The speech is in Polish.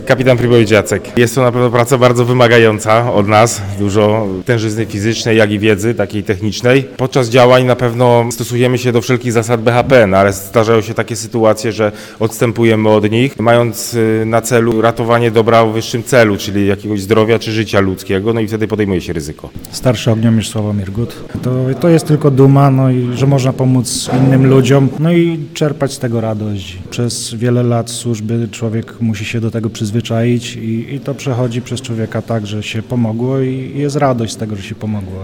Kapitan Prybowicz Jacek. Jest to na pewno praca bardzo wymagająca od nas, dużo tężyzny fizycznej, jak i wiedzy takiej technicznej. Podczas działań na pewno stosujemy się do wszelkich zasad BHP, no ale zdarzają się takie sytuacje, że odstępujemy od nich, mając na celu ratowanie dobra o wyższym celu, czyli jakiegoś zdrowia czy życia ludzkiego, no i wtedy podejmuje się ryzyko. Starszy ogniomistrz Sławomir Gut. To jest tylko duma, no i że można pomóc innym ludziom, no i czerpać z tego radość. Przez wiele lat służby człowiek musi się do tego przyzwyczaić i to przechodzi przez człowieka tak, że się pomogło i jest radość z tego, że się pomogło.